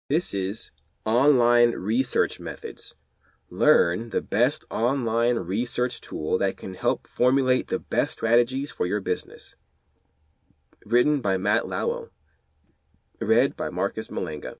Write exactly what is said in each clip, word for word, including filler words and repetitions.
This is Online Research Methods. Learn the best online research tool that can help formulate the best strategies for your business. Written by Matt Lowell. Read by Marcus Malenga.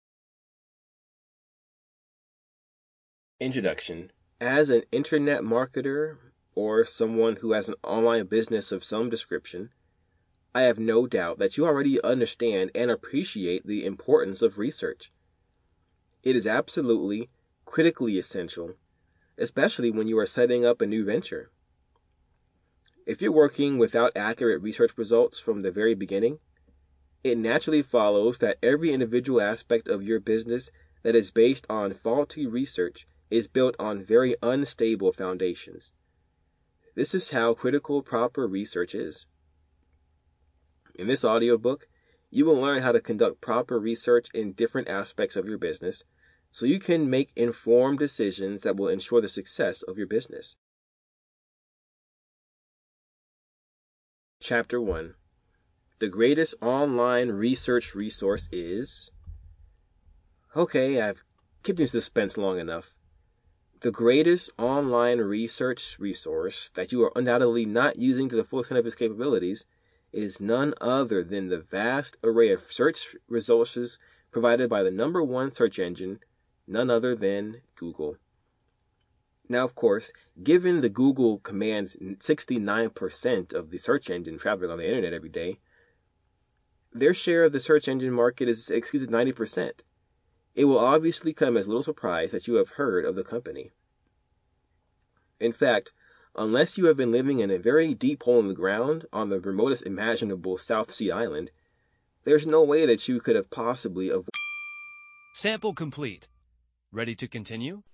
Introduction. As an internet marketer or someone who has an online business of some description, I have no doubt that you already understand and appreciate the importance of research. It is absolutely, critically essential, especially when you are setting up a new venture. If you're working without accurate research results from the very beginning, it naturally follows that every individual aspect of your business that is based on faulty research is built on very unstable foundations. This is how critical proper research is. In this audiobook, you will learn how to conduct proper research in different aspects of your business so you can make informed decisions that will ensure the success of your business. Chapter one. The greatest online research resource is... Okay, I've kept you in suspense long enough. The greatest online research resource that you are undoubtedly not using to the full extent of its capabilities is none other than the vast array of search resources provided by the number one search engine, none other than Google. Now, of course, given the Google commands sixty-nine percent of the search engine traffic on the internet every day, their share of the search engine market is exceeds ninety percent. It will obviously come as little surprise that you have heard of the company. In fact, unless you have been living in a very deep hole in the ground on the remotest imaginable South Sea island, there's no way that you could have possibly avoided. Sample complete. Ready to continue?